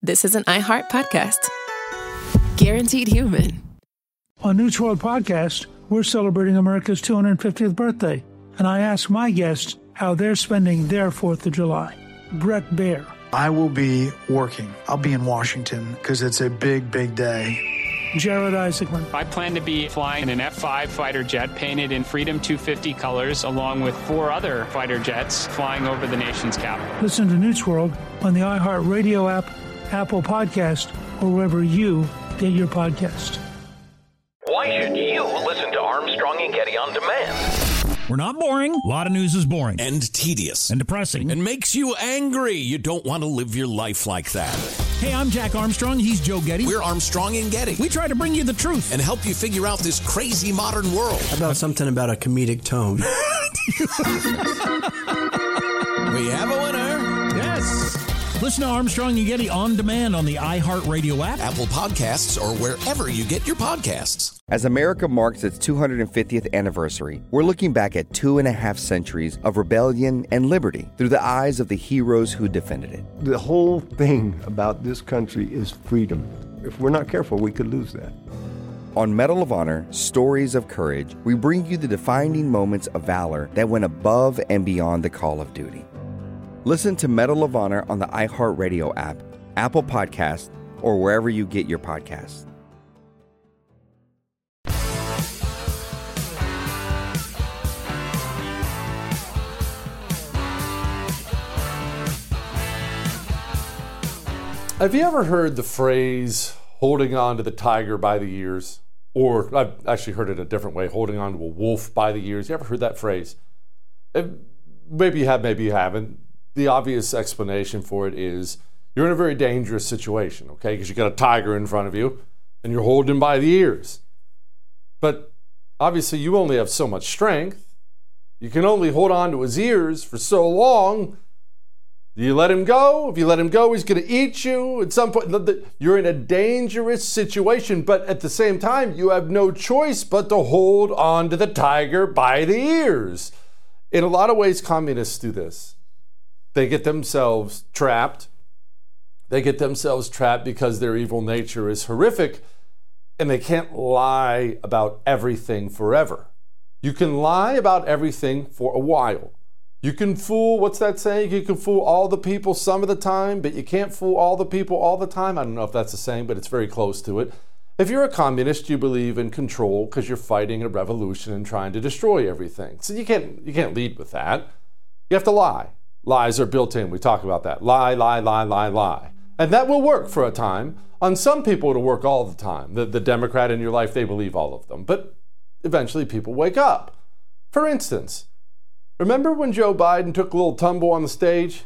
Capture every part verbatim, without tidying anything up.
this is an iHeart podcast. Guaranteed Human. On News World Podcast, we're celebrating America's two hundred fiftieth birthday, and I ask my guests how they're spending their fourth of July. Brett Baer. I will be working. I'll be in Washington because it's a big, big day. Jared Isaacman. I plan to be flying an F five fighter jet painted in Freedom two fifty colors, along with four other fighter jets flying over the nation's capital. Listen to News World on the iHeart Radio app, Apple Podcast, or wherever you get your podcast. Why should you listen to Armstrong and Getty on demand? We're not boring. A lot of news is boring. And tedious. And depressing. And makes you angry. You don't want to live your life like that. Hey, I'm Jack Armstrong. He's Joe Getty. We're Armstrong and Getty. We try to bring you the truth. And help you figure out this crazy modern world. How about something about a comedic tone? We have a winner. Yes. Listen to Armstrong and Getty on demand on the iHeartRadio app, Apple Podcasts, or wherever you get your podcasts. As America marks its two hundred fiftieth anniversary, we're looking back at two and a half centuries of rebellion and liberty through the eyes of the heroes who defended it. The whole thing about this country is freedom. If we're not careful, we could lose that. On Medal of Honor, Stories of Courage, we bring you the defining moments of valor that went above and beyond the call of duty. Listen to Medal of Honor on the iHeartRadio app, Apple Podcasts, or wherever you get your podcasts. Have you ever heard the phrase, holding on to the tiger by the ears? Or I've actually heard it a different way, holding on to a wolf by the ears. You ever heard that phrase? Maybe you have, maybe you haven't. The obvious explanation for it is you're in a very dangerous situation, okay? Because you got a tiger in front of you and you're holding him by the ears. But obviously you only have so much strength. You can only hold on to his ears for so long. Do you let him go? If you let him go, he's going to eat you. At some point, you're in a dangerous situation, but at the same time, you have no choice but to hold on to the tiger by the ears. In a lot of ways, communists do this. They get themselves trapped. They get themselves trapped because their evil nature is horrific, and they can't lie about everything forever. You can lie about everything for a while. You can fool, what's that saying? You can fool all the people some of the time, but you can't fool all the people all the time. I don't know if that's the saying, but it's very close to it. If you're a communist, you believe in control because you're fighting a revolution and trying to destroy everything. So you can't, you can't lead with that. You have to lie. Lies are built in. We talk about that. Lie, lie, lie, lie, lie. And that will work for a time. On some people, it'll work all the time. The, the Democrat in your life, they believe all of them. But eventually people wake up. For instance, remember when Joe Biden took a little tumble on the stage?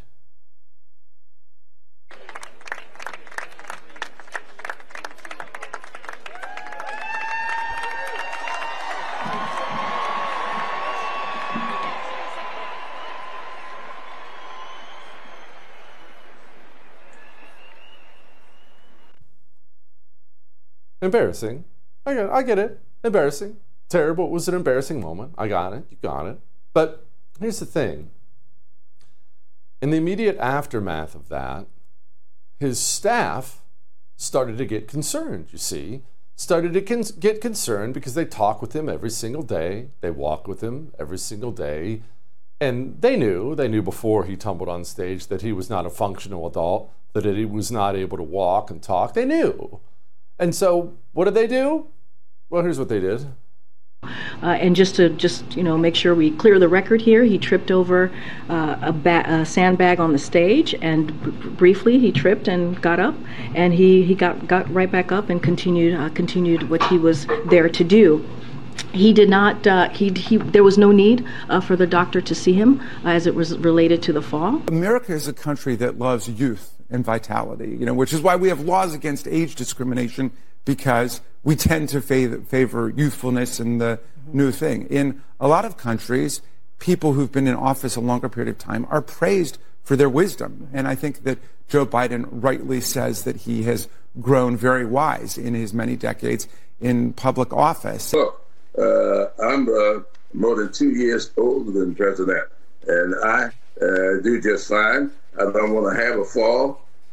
Embarrassing. I get it. I get it. Embarrassing. Terrible. It was an embarrassing moment. I got it. You got it. But here's the thing. In the immediate aftermath of that, his staff started to get concerned, you see. Started to con- get concerned because they talk with him every single day. They walk with him every single day. And they knew, they knew before he tumbled on stage that he was not a functional adult, that he was not able to walk and talk. They knew. And so what did they do? Well, here's what they did. Uh, and just to just you know make sure we clear the record here, he tripped over uh, a, ba- a sandbag on the stage, and b- briefly he tripped and got up, and he, he got, got right back up and continued uh, continued what he was there to do. He did not. Uh, he he. There was no need uh, for the doctor to see him uh, as it was related to the fall. America is a country that loves youth and vitality, you know, which is why we have laws against age discrimination, because we tend to favor, favor youthfulness and the mm-hmm. new thing. In a lot of countries, people who've been in office a longer period of time are praised for their wisdom. And I think that Joe Biden rightly says that he has grown very wise in his many decades in public office. Look, uh, I'm uh, more than two years older than President, and I uh, do just fine. I don't want to have a fall.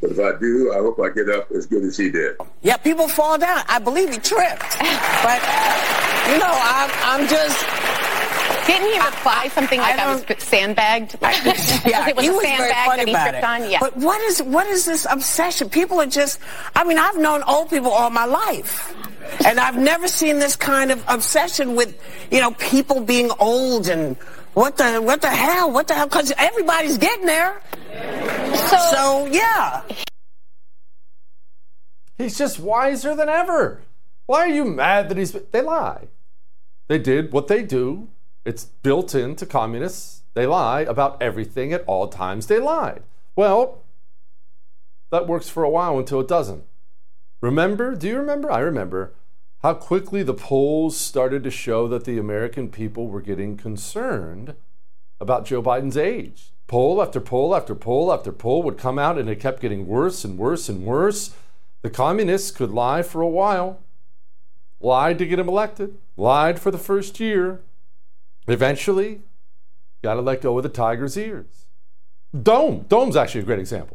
But if I do, I hope I get up as good as he did. Yeah, people fall down. I believe he tripped. But, you know, I'm, I'm just... Didn't he reply something like I, I was sandbagged? I, yeah, it was he a was sandbag very funny that he about tripped it. on? Yeah. But what is what is this obsession? People are just... I mean, I've known old people all my life. And I've never seen this kind of obsession with, you know, people being old and what the what the hell? What the hell? Because everybody's getting there. So, so, yeah. He's just wiser than ever. Why are you mad that he's... They lie. They did what they do. It's built into communists. They lie about everything at all times. They lied. Well, that works for a while until it doesn't. Remember? Do you remember? I remember how quickly the polls started to show that the American people were getting concerned about Joe Biden's age. Poll after poll after poll after poll would come out, and it kept getting worse and worse and worse. The communists could lie for a while. Lied to get him elected. Lied for the first year. Eventually, got to let go of the tiger's ears. Dome. Dome's actually a great example.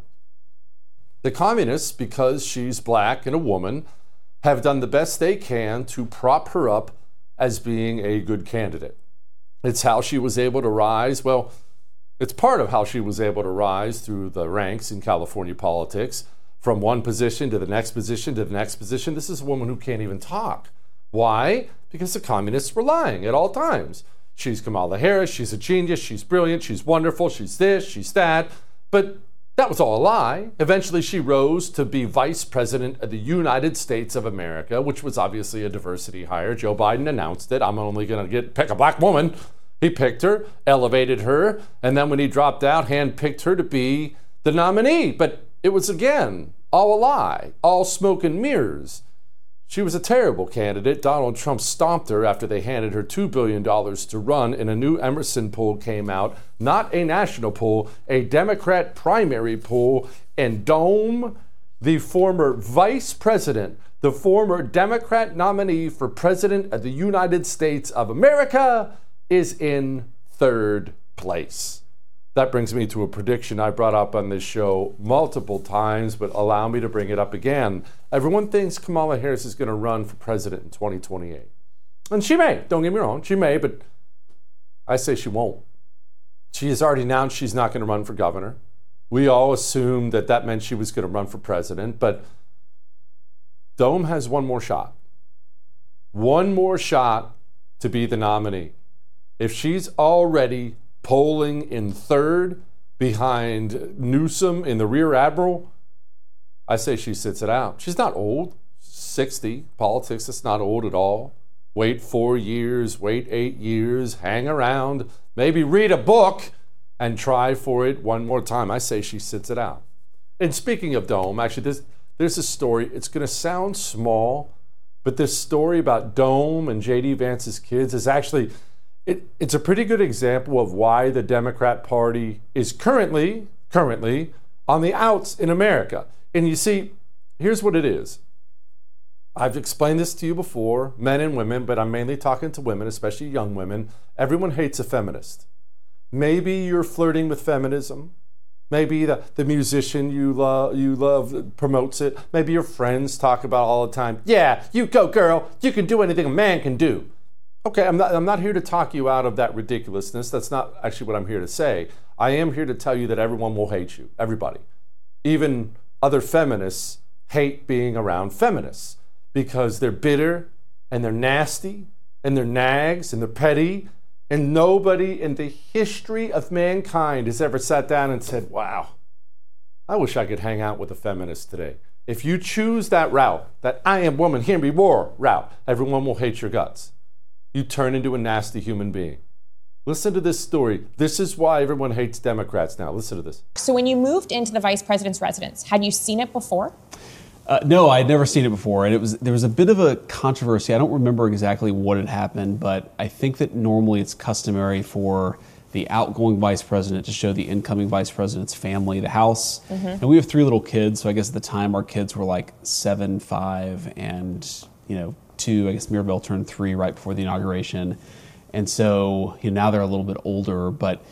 The communists, because she's black and a woman, have done the best they can to prop her up as being a good candidate. It's how she was able to rise. Well, it's part of how she was able to rise through the ranks in California politics, from one position to the next position to the next position. This is a woman who can't even talk. Why? Because the communists were lying at all times. She's Kamala Harris, she's a genius, she's brilliant, she's wonderful, she's this, she's that. But that was all a lie. Eventually she rose to be vice president of the United States of America, which was obviously a diversity hire. Joe Biden announced it. I'm only going to get pick a black woman. He picked her, elevated her, and then when he dropped out, handpicked her to be the nominee. But it was, again, all a lie, all smoke and mirrors. She was a terrible candidate. Donald Trump stomped her after they handed her two billion dollars to run, and a new Emerson poll came out, not a national poll, a Democrat primary poll, and Dome, the former vice president, the former Democrat nominee for president of the United States of America, is in third place. That brings me to a prediction I brought up on this show multiple times, but allow me to bring it up again. Everyone thinks Kamala Harris is going to run for president in twenty twenty-eight. And she may, don't get me wrong, she may, but I say she won't. She has already announced she's not going to run for governor. We all assumed that that meant she was going to run for president, but Dome has one more shot. One more shot to be the nominee. If she's already polling in third behind Newsom in the rear admiral, I say she sits it out. She's not old, sixty. Politics, it's not old at all. Wait four years, wait eight years, hang around, maybe read a book and try for it one more time. I say she sits it out. And speaking of Dome, actually, there's, there's a story. It's going to sound small, but this story about Dome and J D Vance's kids is actually... It, it's a pretty good example of why the Democrat Party is currently, currently on the outs in America. And you see, here's what it is. I've explained this to you before, men and women, but I'm mainly talking to women, especially young women. Everyone hates a feminist. Maybe you're flirting with feminism. Maybe the, the musician you love, you love promotes it. Maybe your friends talk about it all the time. Yeah, you go, girl. You can do anything a man can do. Okay, I'm not, I'm not here to talk you out of that ridiculousness. That's not actually what I'm here to say. I am here to tell you that everyone will hate you, everybody. Even other feminists hate being around feminists because they're bitter and they're nasty and they're nags and they're petty, and nobody in the history of mankind has ever sat down and said, wow, I wish I could hang out with a feminist today. If you choose that route, that I am woman, hear me roar route, everyone will hate your guts. You turn into a nasty human being. Listen to this story. This is why everyone hates Democrats now. Listen to this. So when you moved into the vice president's residence, had you seen it before? Uh, no, I had never seen it before. And it was there was a bit of a controversy. I don't remember exactly what had happened, but I think that normally it's customary for the outgoing vice president to show the incoming vice president's family the house. Mm-hmm. And we have three little kids, so I guess at the time our kids were like seven, five, and, you know, two. I guess Mirabelle turned three right before the inauguration. And so, you know, now they're a little bit older, but,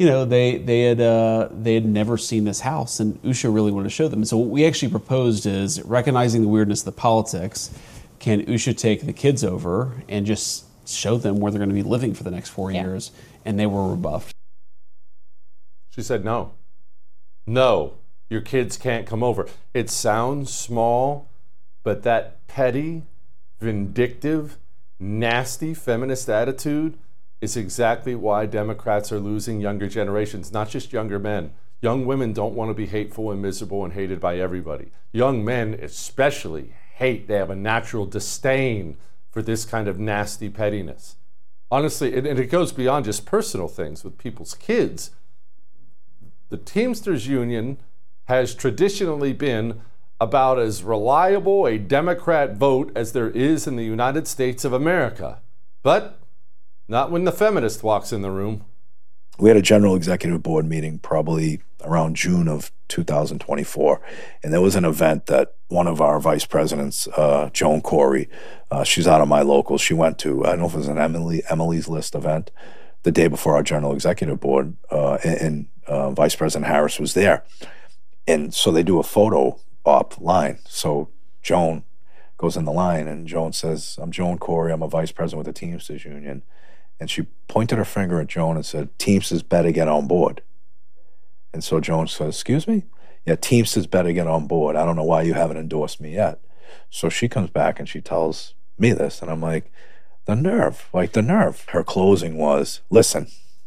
you know, they they had uh, they had never seen this house, and Usha really wanted to show them. So what we actually proposed is, recognizing the weirdness of the politics, can Usha take the kids over and just show them where they're going to be living for the next four yeah. years? And they were rebuffed. She said no. No, your kids can't come over. It sounds small, but that petty, vindictive, nasty feminist attitude is exactly why Democrats are losing younger generations, not just younger men. Young women don't want to be hateful and miserable and hated by everybody. Young men especially hate. They have a natural disdain for this kind of nasty pettiness. Honestly, and it goes beyond just personal things with people's kids. The Teamsters Union has traditionally been about as reliable a Democrat vote as there is in the United States of America. But not when the feminist walks in the room. We had a general executive board meeting probably around June of two thousand twenty-four, and there was an event that one of our vice presidents, uh, Joan Corey, uh, she's out of my local, she went to, I don't know if it was an Emily Emily's List event, the day before our general executive board, uh, and, and uh, Vice President Harris was there. And so they do a photo op line. So Joan goes in the line, and Joan says, I'm Joan Corey, I'm a vice president with the Teamsters Union. And she pointed her finger at Joan and said, Teamsters better get on board. And so Joan says, excuse me? Yeah, Teamsters better get on board. I don't know why you haven't endorsed me yet. So she comes back and she tells me this, and I'm like, the nerve, like the nerve. Her closing was, listen,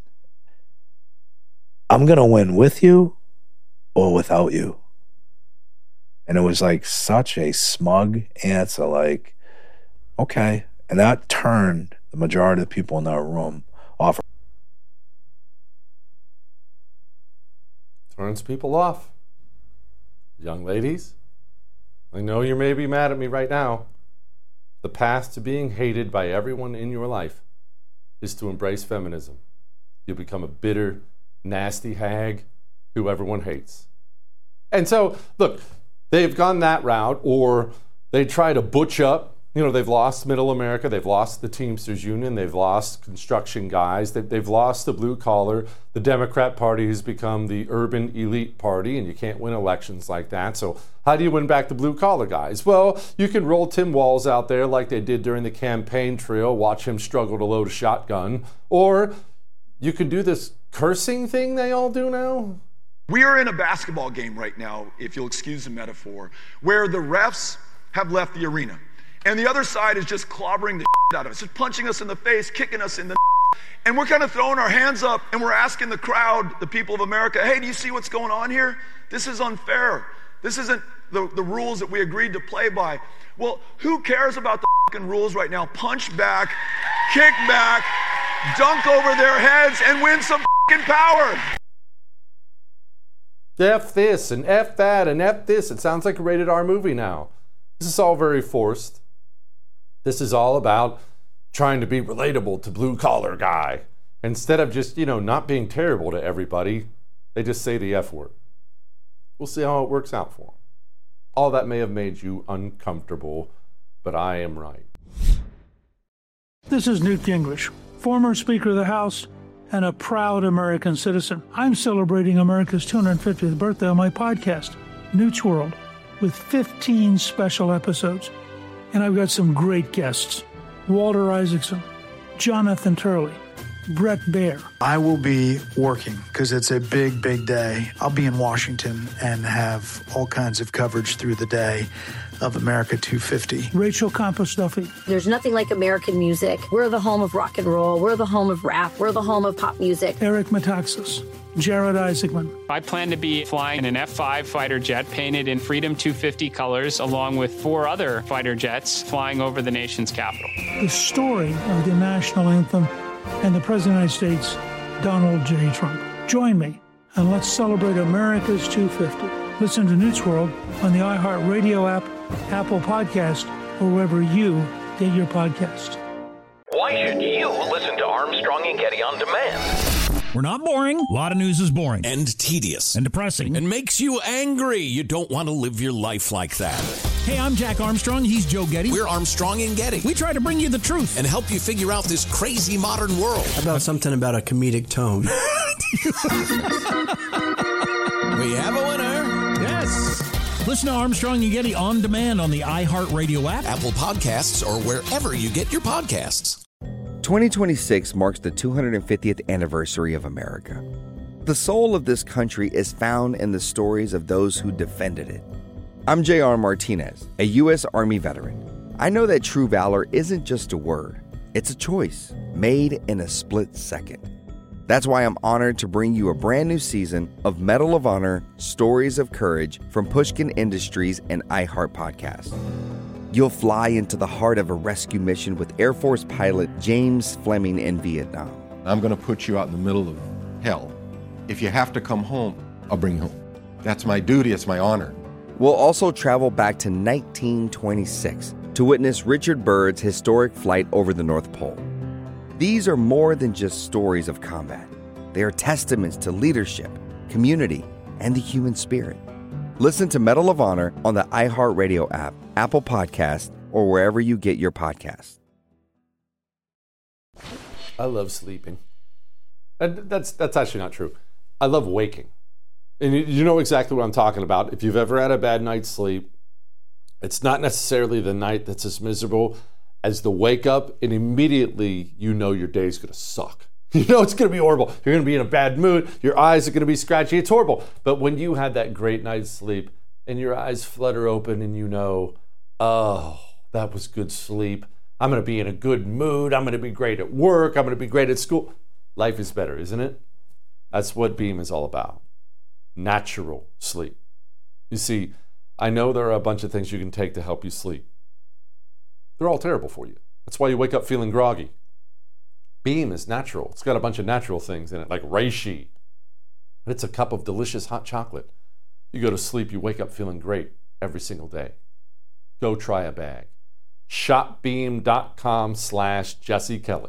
I'm going to win with you or without you. And it was like such a smug answer, like, okay. And that turned the majority of the people in that room off. Turns people off. Young ladies, I know you may be mad at me right now. The path to being hated by everyone in your life is to embrace feminism. You'll become a bitter, nasty hag who everyone hates. And so, look, they've gone that route, or they try to butch up. You know, they've lost Middle America, they've lost the Teamsters Union, they've lost construction guys, they've, they've lost the blue collar. The Democrat Party has become the urban elite party, and you can't win elections like that. So how do you win back the blue collar guys? Well, you can roll Tim Walz out there like they did during the campaign trail, watch him struggle to load a shotgun, or you can do this cursing thing they all do now. We are in a basketball game right now, if you'll excuse the metaphor, where the refs have left the arena. And the other side is just clobbering the shit out of us, just punching us in the face, kicking us in the and we're kind of throwing our hands up, and we're asking the crowd, the people of America, hey, do you see what's going on here? This is unfair. This isn't the, the rules that we agreed to play by. Well, who cares about the fucking rules right now? Punch back, kick back, dunk over their heads, and win some fucking power. F this and F that and F this. It sounds like a rated R movie now. This is all very forced. This is all about trying to be relatable to blue collar guy. Instead of just, you know, not being terrible to everybody, they just say the F word. We'll see how it works out for them. All that may have made you uncomfortable, but I am right. This is Newt Gingrich, former Speaker of the House and a proud American citizen. I'm celebrating America's two hundred fiftieth birthday on my podcast, Newt's World, with fifteen special episodes. And I've got some great guests. Walter Isaacson, Jonathan Turley, Brett Baer. I will be working because it's a big, big day. I'll be in Washington and have all kinds of coverage through the day of America two fifty. Rachel Campos Duffy. There's nothing like American music. We're the home of rock and roll. We're the home of rap. We're the home of pop music. Eric Metaxas. Jared Isaacman. I plan to be flying in an F five fighter jet painted in Freedom two fifty colors, along with four other fighter jets flying over the nation's capital. The story of the national anthem and the President of the United States, Donald J. Trump. Join me and let's celebrate America's two fifty. Listen to Newt's World on the iHeartRadio app, Apple Podcast, or wherever you get your podcasts. Why should you listen to Armstrong and Getty on demand? We're not boring. A lot of news is boring. And tedious. And depressing. And makes you angry. You don't want to live your life like that. Hey, I'm Jack Armstrong. He's Joe Getty. We're Armstrong and Getty. We try to bring you the truth and help you figure out this crazy modern world. How about something about a comedic tone? We have a winner. Yes. Listen to Armstrong and Getty on demand on the iHeartRadio app, Apple Podcasts, or wherever you get your podcasts. twenty twenty-six marks the two hundred fiftieth anniversary of America. The soul of this country is found in the stories of those who defended it. I'm J R Martinez, a U S Army veteran. I know that true valor isn't just a word, it's a choice made in a split second. That's why I'm honored to bring you a brand new season of Medal of Honor Stories of Courage from Pushkin Industries and iHeart Podcast. You'll fly into the heart of a rescue mission with Air Force pilot James Fleming in Vietnam. I'm going to put you out in the middle of hell. If you have to come home, I'll bring you home. That's my duty, it's my honor. We'll also travel back to nineteen twenty-six to witness Richard Byrd's historic flight over the North Pole. These are more than just stories of combat. They are testaments to leadership, community, and the human spirit. Listen to Medal of Honor on the iHeartRadio app, Apple Podcasts, or wherever you get your podcasts. I love sleeping. And that's that's actually not true. I love waking. And you know exactly what I'm talking about. If you've ever had a bad night's sleep, it's not necessarily the night that's as miserable as the wake up, and immediately you know your day's going to suck. You know it's going to be horrible. You're going to be in a bad mood. Your eyes are going to be scratchy. It's horrible. But when you had that great night's sleep and your eyes flutter open and you know, oh, that was good sleep. I'm going to be in a good mood. I'm going to be great at work. I'm going to be great at school. Life is better, isn't it? That's what Beam is all about. Natural sleep. You see, I know there are a bunch of things you can take to help you sleep. They're all terrible for you. That's why you wake up feeling groggy. Beam is natural. It's got a bunch of natural things in it, like reishi. It's a cup of delicious hot chocolate. You go to sleep, you wake up feeling great every single day. Go try a bag. Shopbeam.com slash Jesse Kelly.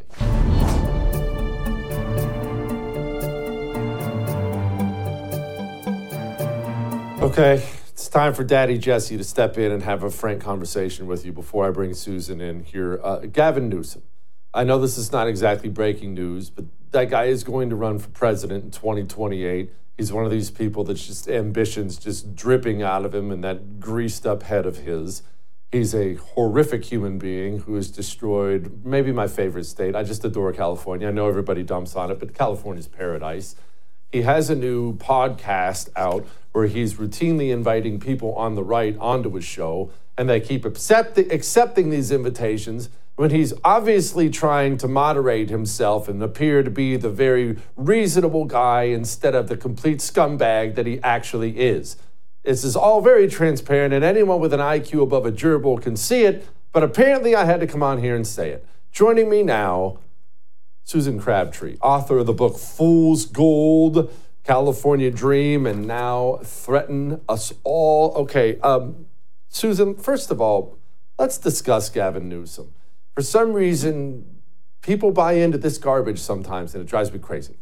Okay, it's time for Daddy Jesse to step in and have a frank conversation with you before I bring Susan in here. Uh, Gavin Newsom. I know this is not exactly breaking news, but that guy is going to run for president in twenty twenty-eight. He's one of these people that's just ambitions just dripping out of him and that greased up head of his. He's a horrific human being who has destroyed maybe my favorite state. I just adore California. I know everybody dumps on it, but California's paradise. He has a new podcast out where he's routinely inviting people on the right onto his show, and they keep accept- accepting these invitations when he's obviously trying to moderate himself and appear to be the very reasonable guy instead of the complete scumbag that he actually is. This is all very transparent, and anyone with an I Q above a gerbil can see it, but apparently I had to come on here and say it. Joining me now, Susan Crabtree, author of the book Fool's Gold, California Dream, and Now Threaten Us All. Okay, um, Susan, first of all, let's discuss Gavin Newsom. For some reason, people buy into this garbage sometimes, and it drives me crazy.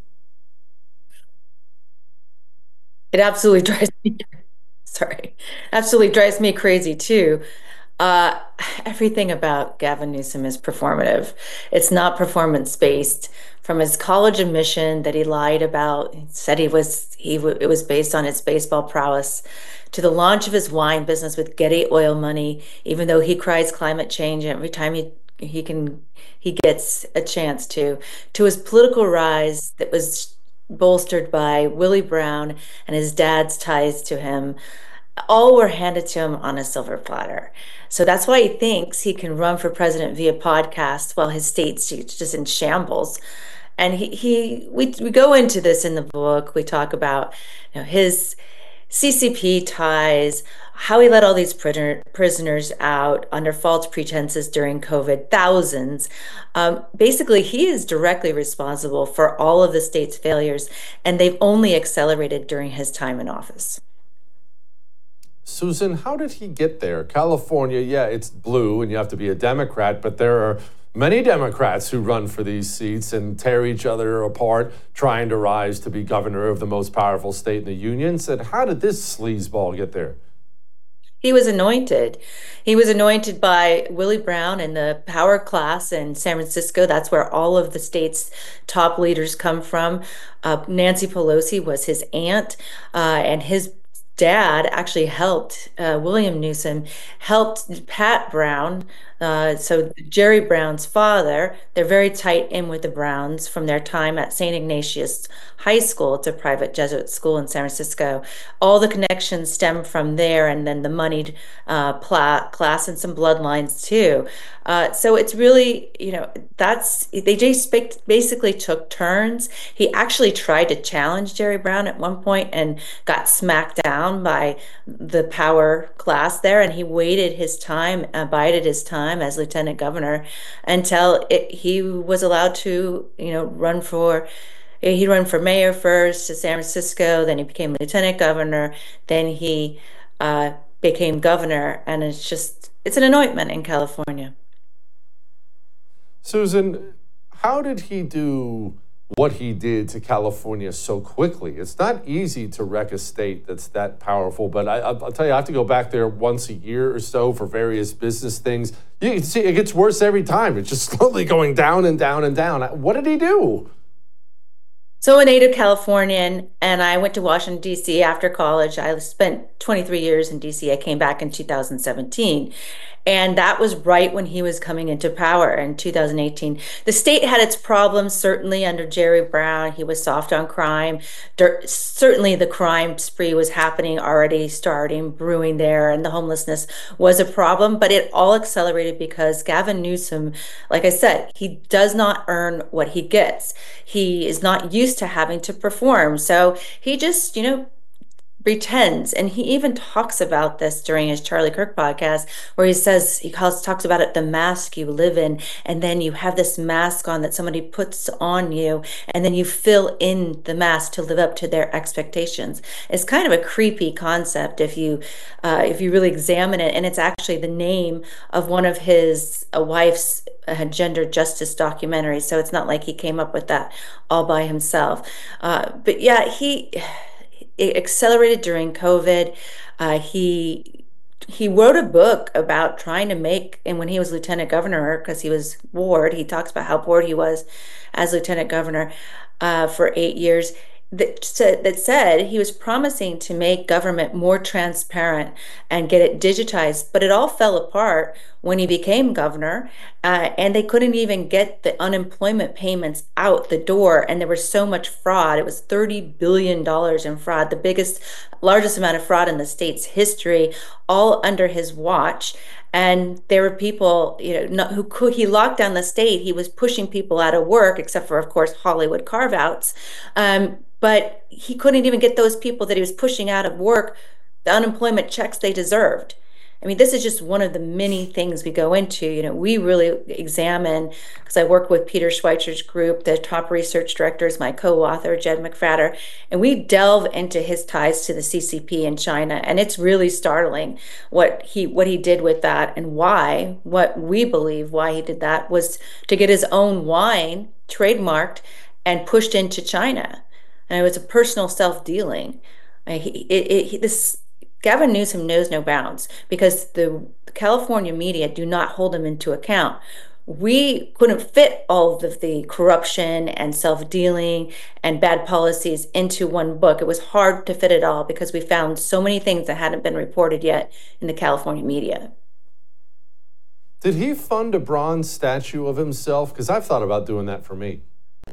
It absolutely drives me, sorry, absolutely drives me crazy too. Uh, everything about Gavin Newsom is performative. It's not performance-based. From his college admission that he lied about, said he was he w- it was based on his baseball prowess, to the launch of his wine business with Getty Oil money, even though he cries climate change every time he he can he gets a chance to, to his political rise that was bolstered by Willie Brown and his dad's ties to him. All were handed to him on a silver platter. So that's why he thinks he can run for president via podcast while his state's just in shambles. And he, he we we go into this in the book. We talk about, you know, his C C P ties, how he let all these prisoner, prisoners out under false pretenses during COVID, thousands. Um, basically, he is directly responsible for all of the state's failures, and they've only accelerated during his time in office. Susan, how did he get there? California, yeah, it's blue and you have to be a Democrat, but there are many Democrats who run for these seats and tear each other apart trying to rise to be governor of the most powerful state in the union. Said, how did this sleazeball get there? He was anointed. He was anointed by Willie Brown and the power class in San Francisco. That's where all of the state's top leaders come from. Uh, Nancy Pelosi was his aunt, uh, and his dad actually helped, uh, William Newsom helped Pat Brown, uh, so Jerry Brown's father. They're very tight in with the Browns from their time at Saint Ignatius High School. It's a private Jesuit school in San Francisco. All the connections stem from there, and then the moneyed uh, pla- class and some bloodlines too. Uh, so it's really, you know, that's, they just basically took turns. He actually tried to challenge Jerry Brown at one point and got smacked down by the power class there, and he waited his time, uh, bided his time as lieutenant governor until it, he was allowed to, you know, run for, he'd run for mayor first to San Francisco, then he became lieutenant governor, then he uh, became governor, and it's just, it's an anointment in California. Susan, how did he do what he did to California so quickly? It's not easy to wreck a state that's that powerful, but I, I'll tell you, I have to go back there once a year or so for various business things. You can see it gets worse every time. It's just slowly going down and down and down. What did he do? So a native Californian, and I went to Washington, D C after college. I spent twenty-three years in D C. I came back in two thousand seventeen. And that was right when he was coming into power in two thousand eighteen. The state had its problems, certainly under Jerry Brown. He was soft on crime. Certainly the crime spree was happening, already starting, brewing there, and the homelessness was a problem. But it all accelerated because Gavin Newsom, like I said, he does not earn what he gets. He is not used to having to perform. So he just, you know, pretends, and he even talks about this during his Charlie Kirk podcast, where he says, he calls talks about it, the mask you live in, and then you have this mask on that somebody puts on you, and then you fill in the mask to live up to their expectations. It's kind of a creepy concept if you uh, if you really examine it, and it's actually the name of one of his uh, wife's uh, gender justice documentaries, so it's not like he came up with that all by himself. Uh, but yeah, he... It accelerated during COVID. Uh, he he wrote a book about trying to make, and when he was lieutenant governor, because he was bored, he talks about how bored he was as lieutenant governor uh, for eight years. That said, that said, he was promising to make government more transparent and get it digitized, but it all fell apart when he became governor, uh, and they couldn't even get the unemployment payments out the door, and there was so much fraud. It was thirty billion dollars in fraud, the biggest, largest amount of fraud in the state's history, all under his watch. And there were people, you know, not, who could, he locked down the state. He was pushing people out of work, except for, of course, Hollywood carve-outs. Um, but he couldn't even get those people that he was pushing out of work the unemployment checks they deserved. I mean, this is just one of the many things we go into. You know, we really examine, because I work with Peter Schweitzer's group, the top research director is my co-author, Jed McFadder, and we delve into his ties to the C C P in China. And it's really startling what he what he did with that, and why, what we believe why he did that was to get his own wine trademarked and pushed into China. And it was a personal self-dealing. It, it, it, this Gavin Newsom knows no bounds, because the California media do not hold him into account. We couldn't fit all of the corruption and self-dealing and bad policies into one book. It was hard to fit it all because we found so many things that hadn't been reported yet in the California media. Did he fund a bronze statue of himself? Because I've thought about doing that for me.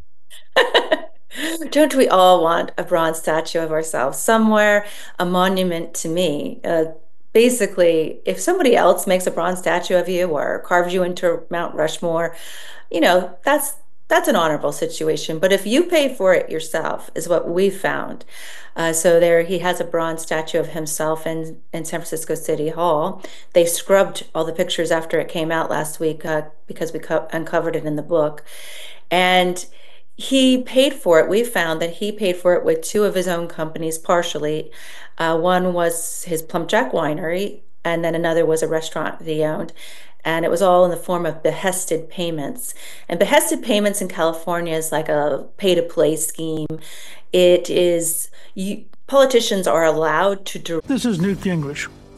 Don't we all want a bronze statue of ourselves somewhere, a monument to me? Uh, basically, if somebody else makes a bronze statue of you or carves you into Mount Rushmore, you know, that's that's an honorable situation. But if you pay for it yourself, is what we found. Uh, so there, he has a bronze statue of himself in, in San Francisco City Hall. They scrubbed all the pictures after it came out last week uh, because we co- uncovered it in the book. And he paid for it. We found that he paid for it with two of his own companies partially. Uh, one was his Plum Jack Winery, and then another was a restaurant that he owned. And it was all in the form of behested payments. And behested payments in California is like a pay-to-play scheme. It is, you, politicians are allowed to... This is Newt Gingrich.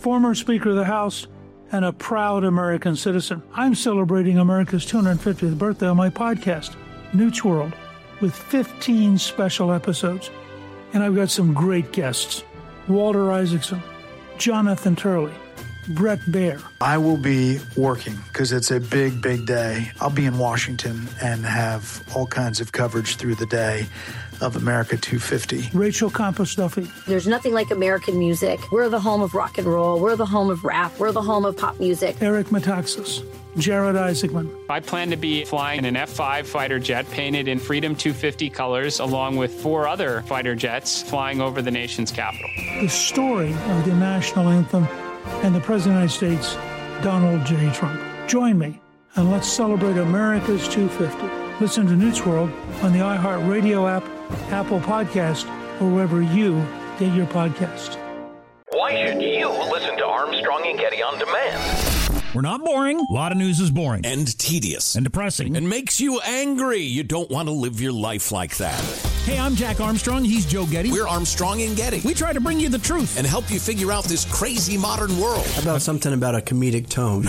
former Speaker of the House, and a proud American citizen. I'm celebrating America's two hundred fiftieth birthday on my podcast, Newt's World, with fifteen special episodes. And I've got some great guests. Walter Isaacson, Jonathan Turley, Brett Baer. I will be working because it's a big, big day. I'll be in Washington and have all kinds of coverage through the day of America two fifty. Rachel Campos Duffy. There's nothing like American music. We're the home of rock and roll. We're the home of rap. We're the home of pop music. Eric Metaxas. Jared Isaacman. I plan to be flying in an F five fighter jet painted in Freedom two fifty colors, along with four other fighter jets flying over the nation's capital. The story of the national anthem and the President of the United States, Donald J. Trump. Join me and let's celebrate America's two fifty. Listen to Newt's World on the iHeartRadio app, Apple Podcast, or wherever you get your podcast. Why should you listen to Armstrong and Getty on demand? We're not boring. A lot of news is boring. And tedious. And depressing. And makes you angry. You don't want to live your life like that. Hey, I'm Jack Armstrong. He's Joe Getty. We're Armstrong and Getty. We try to bring you the truth. And help you figure out this crazy modern world. How about something about a comedic tone?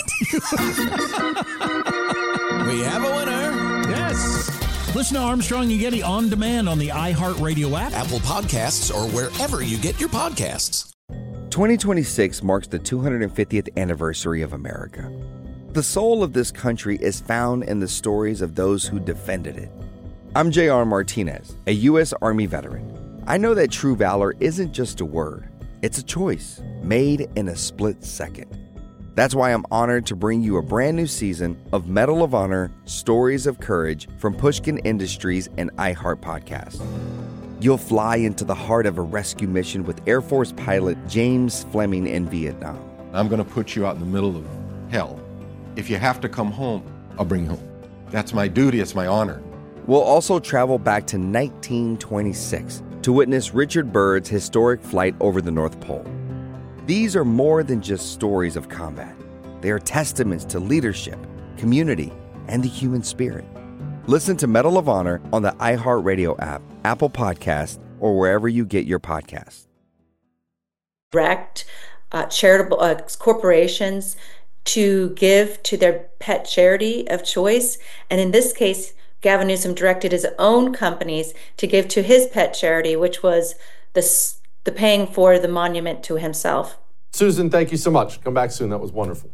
We have a winner. Yes. Listen to Armstrong and Getty on demand on the iHeartRadio app, Apple Podcasts, or wherever you get your podcasts. twenty twenty-six marks the two hundred fiftieth anniversary of America. The soul of this country is found in the stories of those who defended it. I'm J R Martinez, a U S Army veteran. I know that true valor isn't just a word, it's a choice made in a split second. That's why I'm honored to bring you a brand new season of Medal of Honor Stories of Courage from Pushkin Industries and iHeart Podcast. You'll fly into the heart of a rescue mission with Air Force pilot James Fleming in Vietnam. I'm going to put you out in the middle of hell. If you have to come home, I'll bring you home. That's my duty, it's my honor. We'll also travel back to nineteen twenty-six to witness Richard Byrd's historic flight over the North Pole. These are more than just stories of combat. They are testaments to leadership, community, and the human spirit. Listen to Medal of Honor on the iHeartRadio app, Apple Podcast, or wherever you get your podcasts. Direct uh, charitable uh, corporations to give to their pet charity of choice. And in this case, Gavin Newsom directed his own companies to give to his pet charity, which was the, the paying for the monument to himself. Susan, thank you so much. Come back soon. That was wonderful.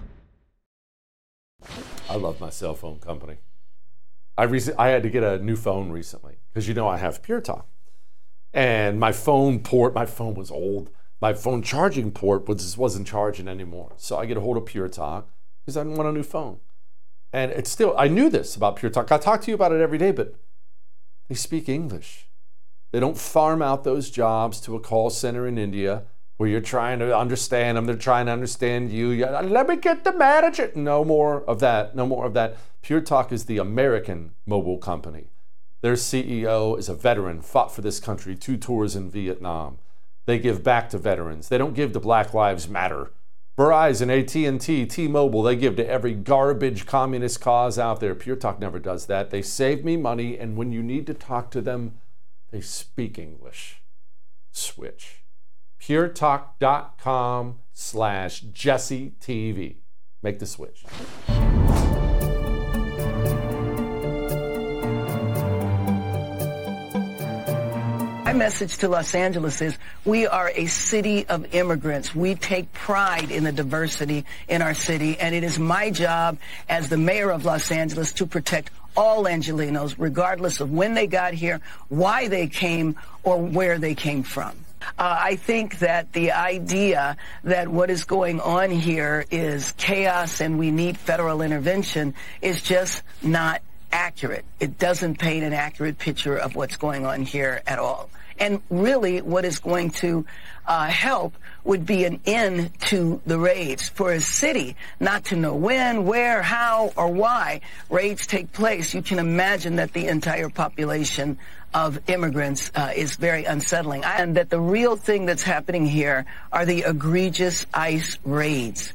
I love my cell phone company. I rec- I had to get a new phone recently because, you know, I have Pure Talk. And my phone port, my phone was old. My phone charging port was, wasn't charging anymore. So I get a hold of Pure Talk because I want a new phone. And it's still, I knew this about Pure Talk. I talk to you about it every day, but they speak English. They don't farm out those jobs to a call center in India where you're trying to understand them. They're trying to understand you. you Let me get the manager. No more of that. No more of that. Pure Talk is the American mobile company. Their C E O is a veteran, fought for this country, two tours in Vietnam. They give back to veterans. They don't give to Black Lives Matter. Verizon, A T and T, T-Mobile, they give to every garbage communist cause out there. Pure Talk never does that. They save me money, and when you need to talk to them, they speak English. Switch. puretalk.com slash Jesse TV. Make the switch. My message to Los Angeles is we are a city of immigrants. We take pride in the diversity in our city, and it is my job as the mayor of Los Angeles to protect all Angelenos, regardless of when they got here, why they came, or where they came from. Uh, I think that the idea that what is going on here is chaos and we need federal intervention is just not accurate. It doesn't paint an accurate picture of what's going on here at all. And really what is going to uh, help would be an end to the raids. For a city not to know when, where, how, or why raids take place, you can imagine that the entire population of immigrants uh, is very unsettling. And that the real thing that's happening here are the egregious ICE raids.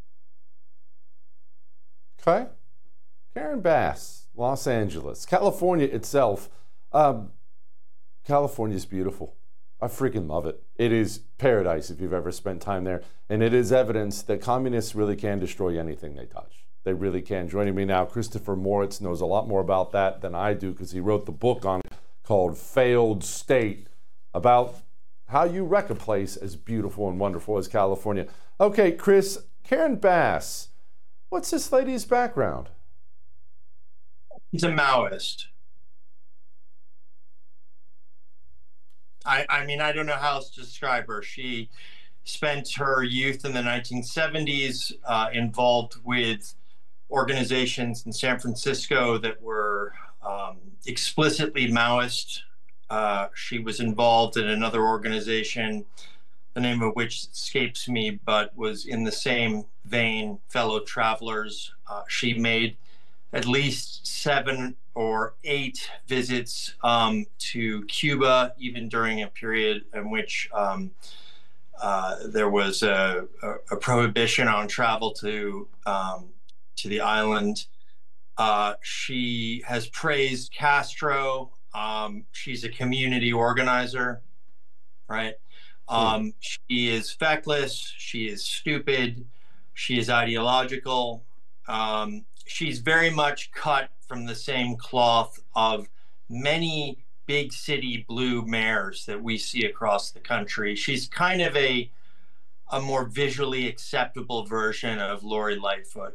Okay. Karen Bass, Los Angeles. California itself. Um, California is beautiful. I freaking love it. It is paradise if you've ever spent time there. And it is evidence that communists really can destroy anything they touch. They really can. Joining me now, Christopher Moritz knows a lot more about that than I do because he wrote the book on it called Failed State, about how you wreck a place as beautiful and wonderful as California. Okay, Chris, Karen Bass, what's this lady's background? She's a Maoist. I, I mean, I don't know how else to describe her. She spent her youth in the nineteen seventies uh, involved with organizations in San Francisco that were um, explicitly Maoist. Uh, she was involved in another organization, the name of which escapes me, but was in the same vein, Fellow Travelers. Uh, she made at least seven or eight visits um, to Cuba, even during a period in which um, uh, there was a, a, a prohibition on travel to um, to the island. Uh, she has praised Castro. Um, she's a community organizer, right? Um, she is feckless. She is stupid. She is ideological. Um, she's very much cut from the same cloth of many big city blue mayors that we see across the country. She's kind of a a more visually acceptable version of Lori Lightfoot.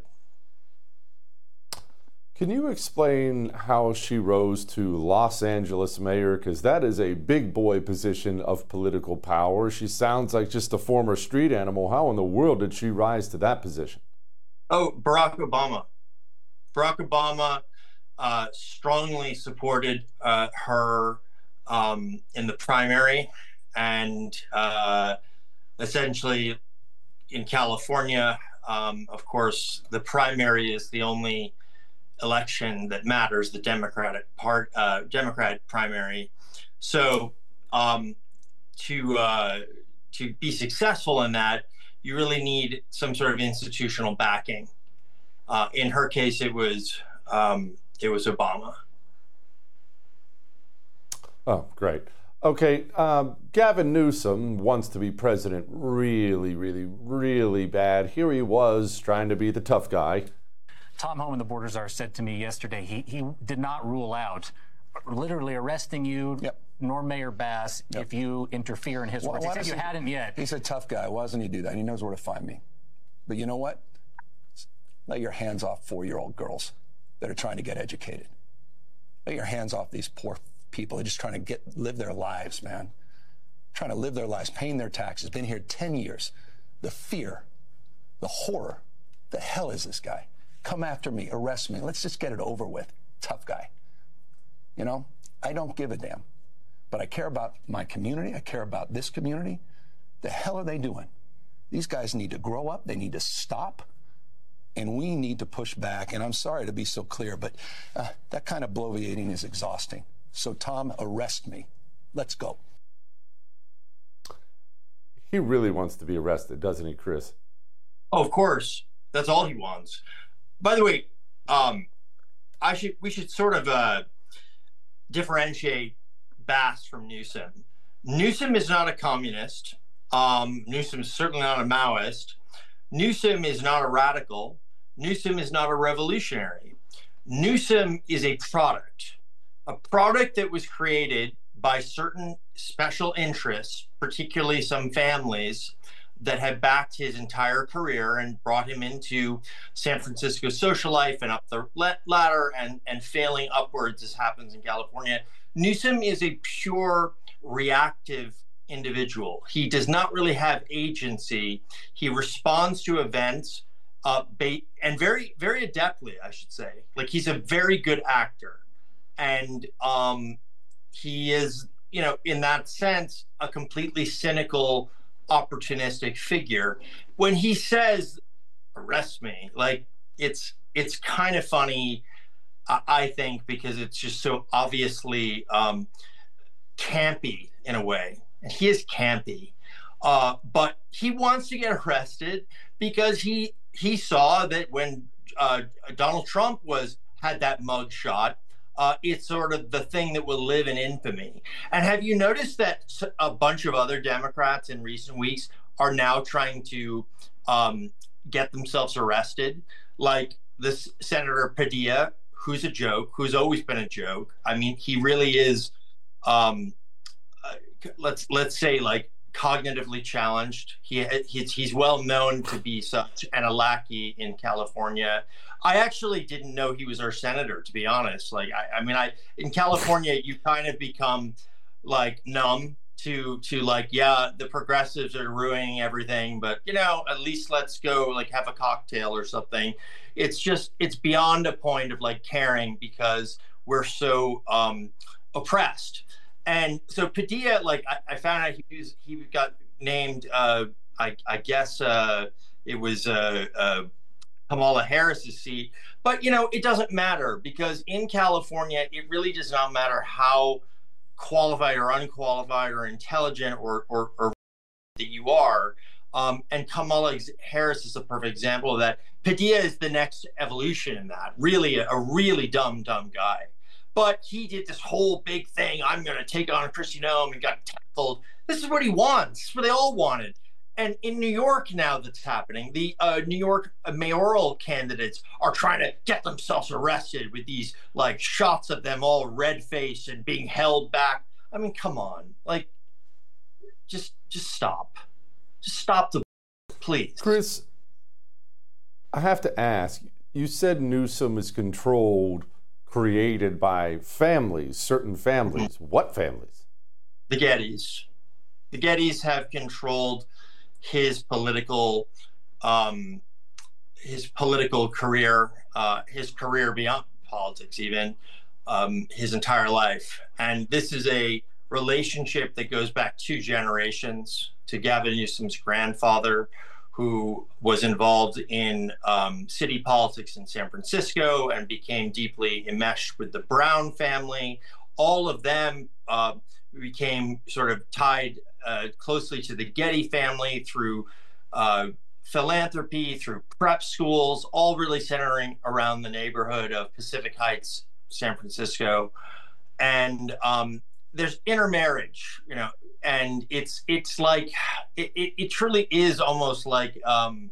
Can you explain how she rose to Los Angeles mayor? Because that is a big boy position of political power. She sounds like just a former street animal. How in the world did she rise to that position? Oh, Barack Obama. Barack Obama uh, strongly supported uh, her um, in the primary, and uh, essentially in California, um, of course, the primary is the only election that matters, the Democratic part, uh, Democratic primary. So um, to uh, to be successful in that, you really need some sort of institutional backing. Uh, in her case, it was um, it was Obama. Oh, great. Okay, um, Gavin Newsom wants to be president really, really, really bad. Here he was trying to be the tough guy. Tom Homan, the border czar, said to me yesterday he, he did not rule out literally arresting you, yep. nor Mayor Bass, yep. if you interfere in his well, words. He said you hadn't yet. He's a tough guy. Why doesn't he do that? He knows where to find me. But you know what? Let your hands off four-year-old girls that are trying to get educated. Let your hands off these poor people. They're just trying to get live their lives, man. Trying to live their lives, paying their taxes. Been here ten years. The fear, the horror. The hell is this guy? Come after me, arrest me. Let's just get it over with. Tough guy. You know, I don't give a damn. But I care about my community. I care about this community. The hell are they doing? These guys need to grow up. They need to stop. And we need to push back. And I'm sorry to be so clear, but uh, that kind of bloviating is exhausting. So, Tom, arrest me. Let's go. He really wants to be arrested, doesn't he, Chris? Oh, of course. That's all he wants. By the way, um, I should we should sort of uh, differentiate Bass from Newsom. Newsom is not a communist. Um, Newsom is certainly not a Maoist. Newsom is not a radical. Newsom is not a revolutionary. Newsom is a product, a product that was created by certain special interests, particularly some families that had backed his entire career and brought him into San Francisco social life and up the ladder and, and failing upwards, as happens in California. Newsom is a pure reactive individual. He does not really have agency. He responds to events uh, and very, very adeptly, I should say. Like, he's a very good actor. And um, he is, you know, in that sense, a completely cynical, opportunistic figure. When he says, arrest me, like, it's it's kind of funny, uh, I think, because it's just so obviously um, campy in a way. And he is campy. Uh, but he wants to get arrested because he he saw that when uh, Donald Trump was had that mug shot, uh, it's sort of the thing that will live in infamy. And have you noticed that a bunch of other Democrats in recent weeks are now trying to um, get themselves arrested? Like this Senator Padilla, who's a joke, who's always been a joke. I mean, he really is, um, uh, let's let's say, like, cognitively challenged. He he's, he's well known to be such, and a lackey in California. I actually didn't know he was our senator, to be honest. Like, I, I mean, I in California, you kind of become like numb to to like, yeah, the progressives are ruining everything, but you know, at least let's go like have a cocktail or something. It's just it's beyond a point of like caring because we're so um, oppressed. And so Padilla, like I, I found out he was he got named. Uh, I, I guess uh, it was uh, uh, Kamala Harris's seat, but you know it doesn't matter because in California it really does not matter how qualified or unqualified or intelligent or or, or that you are. Um, and Kamala Harris is a perfect example of that. Padilla is the next evolution in that. Really, a, a really dumb, dumb guy. But he did this whole big thing. I'm going to take on Kristi Noem and got tackled. This is what he wants. This is what they all wanted. And in New York now that's happening, the uh, New York mayoral candidates are trying to get themselves arrested with these like shots of them all red-faced and being held back. I mean, come on. Like, just just stop. Just stop the please. Chris, I have to ask, you said Newsom is controlled, created by families, certain families. What families? The Gettys. The Gettys have controlled his political, um, his political career, uh, his career beyond politics, even um, his entire life. And this is a relationship that goes back two generations to Gavin Newsom's grandfather, who was involved in um, city politics in San Francisco and became deeply enmeshed with the Brown family. All of them uh, became sort of tied uh, closely to the Getty family through uh, philanthropy, through prep schools, all really centering around the neighborhood of Pacific Heights, San Francisco. And um, there's intermarriage, you know, and it's it's like it, it, it truly is almost like um,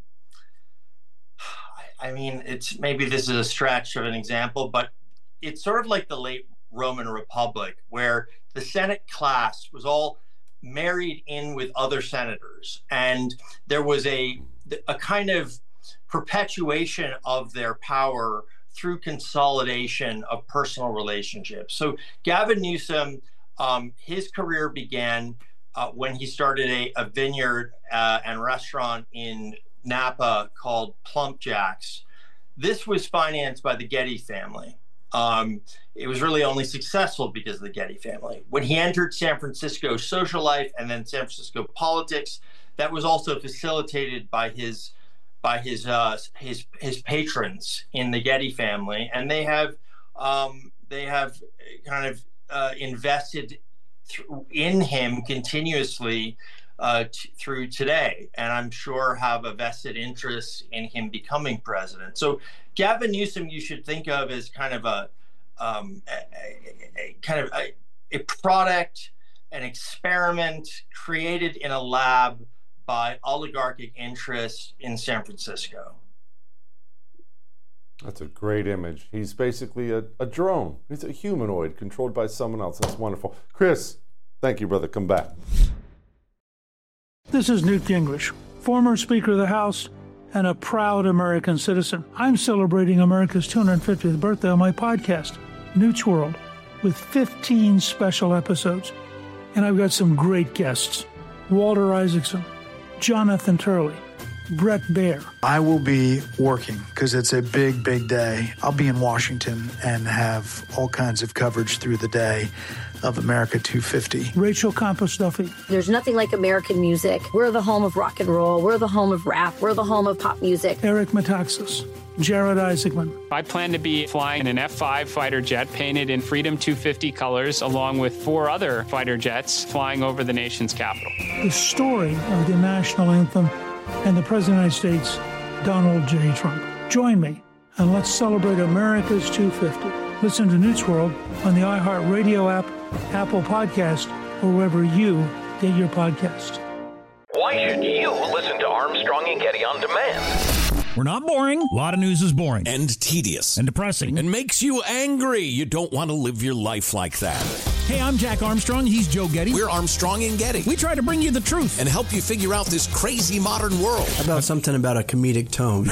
I mean, it's maybe this is a stretch of an example, but it's sort of like the late Roman Republic, where the Senate class was all married in with other senators, and there was a a kind of perpetuation of their power through consolidation of personal relationships. So Gavin Newsom, um, his career began uh, when he started a, a vineyard uh, and restaurant in Napa called Plump Jacks. This was financed by the Getty family. Um, it was really only successful because of the Getty family. When he entered San Francisco social life and then San Francisco politics, that was also facilitated by his by his uh, his his patrons in the Getty family, and they have um, they have kind of uh, invested th- in him continuously uh, t- through today, and I'm sure have a vested interest in him becoming president. So Gavin Newsom, you should think of as kind of a, um, a, a, a kind of a, a product, an experiment created in a lab by oligarchic interests in San Francisco. That's a great image. He's basically a, a drone. He's a humanoid controlled by someone else. That's wonderful. Chris, thank you, brother. Come back. This is Newt Gingrich, former Speaker of the House and a proud American citizen. I'm celebrating America's two hundred fiftieth birthday on my podcast, Newt's World, with fifteen special episodes. And I've got some great guests. Walter Isaacson, Jonathan Turley, Brett Baer. I will be working because it's a big, big day. I'll be in Washington and have all kinds of coverage through the day of America two fifty. Rachel Campos Duffy. There's nothing like American music. We're the home of rock and roll. We're the home of rap. We're the home of pop music. Eric Metaxas. Jared Isaacman. I plan to be flying in an F five fighter jet painted in Freedom two fifty colors, along with four other fighter jets flying over the nation's capital. The story of the national anthem and the President of the United States, Donald J. Trump. Join me and let's celebrate America's two fifty. Listen to Newt's World on the iHeartRadio app, Apple Podcast, or wherever you get your podcast. Why should you listen to Armstrong and Getty On Demand? We're not boring. A lot of news is boring. And tedious. And depressing. And makes you angry. You don't want to live your life like that. Hey, I'm Jack Armstrong. He's Joe Getty. We're Armstrong and Getty. We try to bring you the truth. And help you figure out this crazy modern world. How about something about a comedic tone?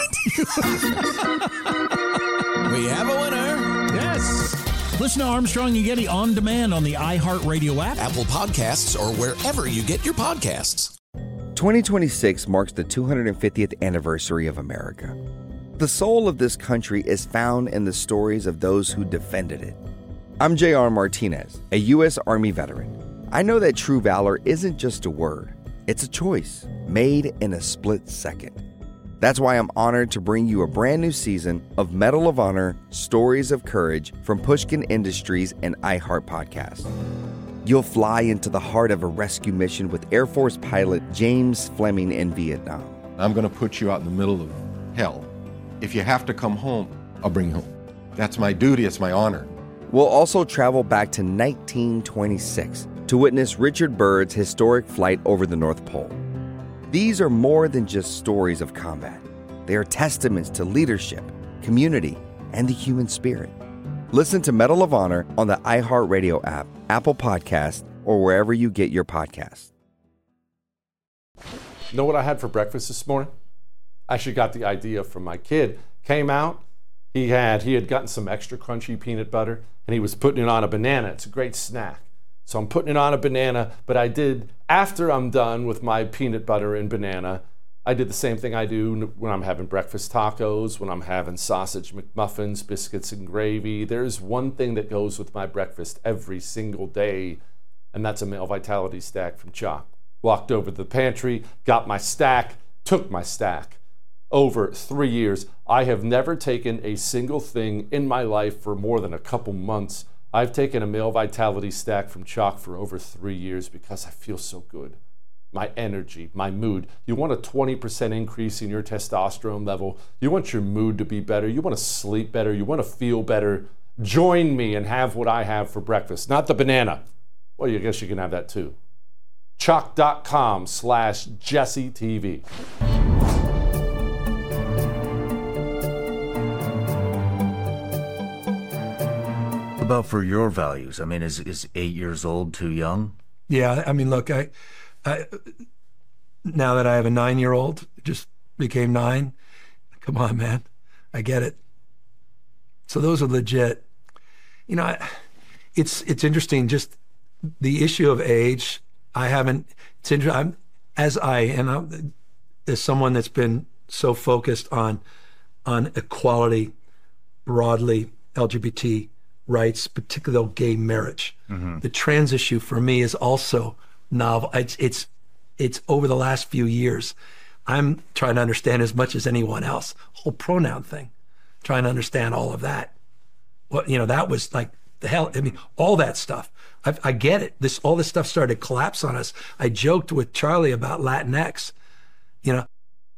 We have a winner. Yes. Listen to Armstrong and Getty On Demand on the iHeartRadio app, Apple Podcasts, or wherever you get your podcasts. twenty twenty-six marks the two hundred fiftieth anniversary of America. The soul of this country is found in the stories of those who defended it. I'm J R Martinez, a U S Army veteran. I know that true valor isn't just a word. It's a choice made in a split second. That's why I'm honored to bring you a brand new season of Medal of Honor Stories of Courage from Pushkin Industries and iHeart Podcast. You'll fly into the heart of a rescue mission with Air Force pilot James Fleming in Vietnam. I'm going to put you out in the middle of hell. If you have to come home, I'll bring you home. That's my duty, it's my honor. We'll also travel back to nineteen twenty-six to witness Richard Byrd's historic flight over the North Pole. These are more than just stories of combat. They are testaments to leadership, community, and the human spirit. Listen to Medal of Honor on the iHeartRadio app, Apple Podcasts, or wherever you get your podcasts. You know what I had for breakfast this morning? I actually got the idea from my kid. Came out, he had he had gotten some extra crunchy peanut butter, and he was putting it on a banana. It's a great snack. So I'm putting it on a banana, but I did, after I'm done with my peanut butter and banana, I did the same thing I do when I'm having breakfast tacos, when I'm having sausage McMuffins, biscuits and gravy. There's one thing that goes with my breakfast every single day, and that's a male vitality stack from Choq. Walked over to the pantry, got my stack, took my stack. Over three years, I have never taken a single thing in my life for more than a couple months. I've taken a male vitality stack from Choq for over three years because I feel so good. My energy, my mood. You want a twenty percent increase in your testosterone level. You want your mood to be better. You want to sleep better. You want to feel better. Join me and have what I have for breakfast. Not the banana. Well, I guess you can have that too. Choq.com slash Jesse TV. About for your values? I mean, is is eight years old too young? Yeah, I mean, look, I, I now that I have a nine-year-old, just became nine. Come on, man, I get it. So those are legit. You know, I, it's it's interesting. Just the issue of age. I haven't. It's interesting. I'm as I and I'm, as someone that's been so focused on on equality broadly, L G B T rights, particularly gay marriage. Mm-hmm. The trans issue for me is also novel. It's, it's, it's over the last few years, I'm trying to understand as much as anyone else, whole pronoun thing, trying to understand all of that. Well, you know, that was like the hell, I mean, all that stuff. I, I get it. This, all this stuff started to collapse on us. I joked with Charlie about Latinx, you know.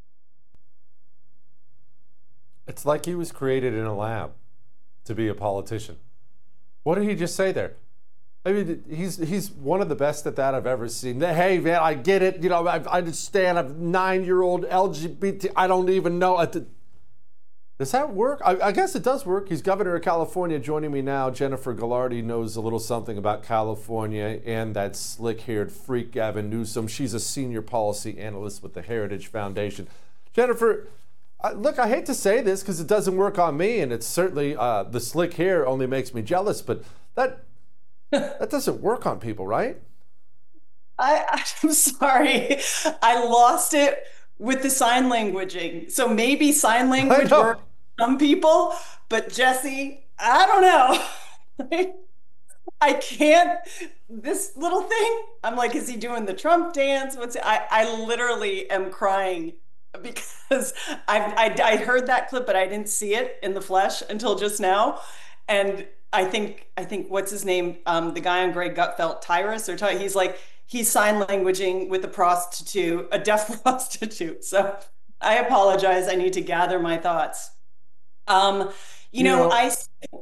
It's like he was created in a lab to be a politician. What did he just say there? I mean, he's he's one of the best at that I've ever seen. Hey, man, I get it. You know, I, I understand. I'm a nine-year-old L G B T. I don't even know. Does that work? I, I guess it does work. He's governor of California. Joining me now, Jennifer Ghilardi knows a little something about California and that slick-haired freak Gavin Newsom. She's a senior policy analyst with the Heritage Foundation. Jennifer, Uh, look, I hate to say this because it doesn't work on me, and it's certainly uh, the slick hair only makes me jealous, but that that doesn't work on people, right? I, I'm sorry. I lost it with the sign languaging. So maybe sign language works for some people, but Jesse, I don't know. I can't, this little thing, I'm like, is he doing the Trump dance? What's it? I, I literally am crying because I've, I, I heard that clip, but I didn't see it in the flesh until just now. And I think, I think what's his name? Um, the guy on Greg Gutfeld, Tyrus, or Ty, he's like, he's sign languaging with a prostitute, a deaf prostitute. So I apologize. I need to gather my thoughts. Um, you, you know, know, I,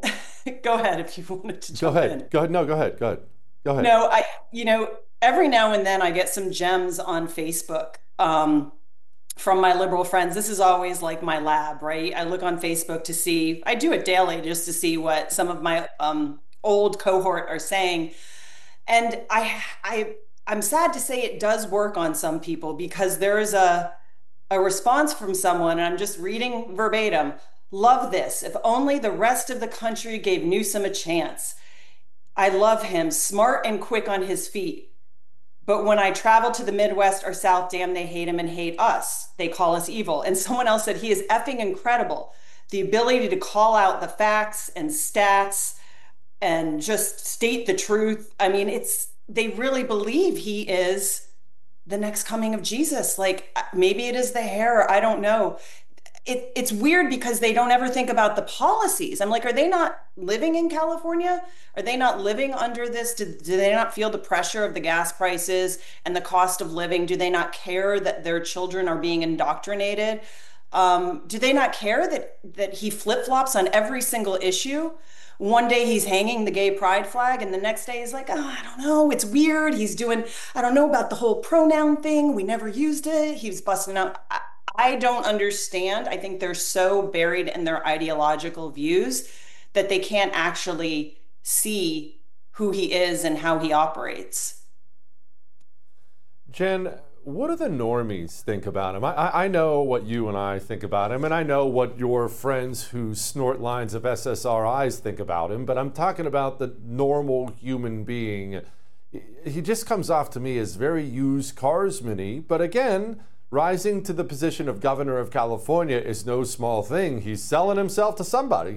go ahead if you wanted to Go jump ahead. in. Go ahead. No, go ahead. Go ahead. Go ahead. No, I, you know, every now and then I get some gems on Facebook um, from my liberal friends. This is always like my lab, right? I look on Facebook to see, I do it daily just to see what some of my um, old cohort are saying. And I, I, I'm sad to say it does work on some people, because there is a, a response from someone, and I'm just reading verbatim. Love this. If only the rest of the country gave Newsom a chance. I love him, smart and quick on his feet. But when I travel to the Midwest or South, damn, they hate him and hate us. They call us evil. And someone else said, he is effing incredible. The ability to call out the facts and stats and just state the truth. I mean, it's, they really believe he is the next coming of Jesus. Like, maybe it is the hair, I don't know. It, it's weird because they don't ever think about the policies. I'm like, are they not living in California? Are they not living under this? Do, do they not feel the pressure of the gas prices and the cost of living? Do they not care that their children are being indoctrinated? Um, do they not care that, that he flip-flops on every single issue? One day he's hanging the gay pride flag, and the next day he's like, oh, I don't know, it's weird. He's doing, I don't know about the whole pronoun thing. We never used it. He was busting out. I, I don't understand. I think they're so buried in their ideological views that they can't actually see who he is and how he operates. Jen, what do the normies think about him? I, I know what you and I think about him, and I know what your friends who snort lines of S S R Is think about him, but I'm talking about the normal human being. He just comes off to me as very used carsman-y, but again, rising to the position of governor of California is no small thing. He's selling himself to somebody.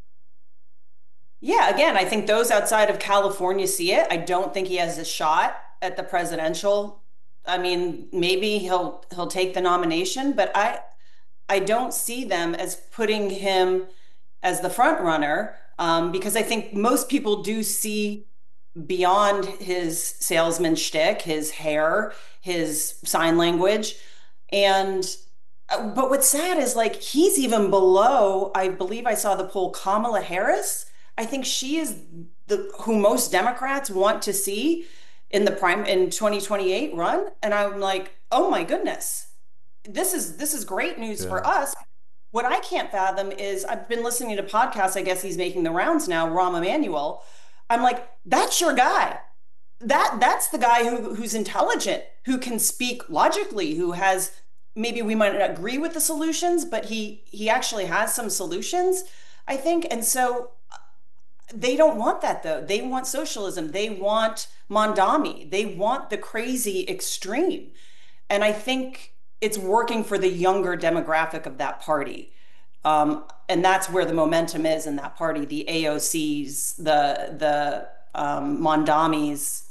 Yeah, again, I think those outside of California see it. I don't think he has a shot at the presidential. I mean, maybe he'll he'll take the nomination, but I I don't see them as putting him as the front runner, um, because I think most people do see beyond his salesman shtick, his hair, his sign language. And, but what's sad is, like, he's even below, I believe I saw the poll, Kamala Harris. I think she is the, who most Democrats want to see in the prime, in twenty twenty-eight run. And I'm like, oh my goodness, this is, this is great news yeah. for us. What I can't fathom is, I've been listening to podcasts, I guess he's making the rounds now, Rahm Emanuel. I'm like, that's your guy. That that's the guy who who's intelligent, who can speak logically, who has, maybe we might not agree with the solutions, but he he actually has some solutions, I think. And so they don't want that, though. They want socialism. They want Mondami. They want the crazy extreme. And I think it's working for the younger demographic of that party. Um, and that's where the momentum is in that party, the A O Cs, the the um, Mondamis.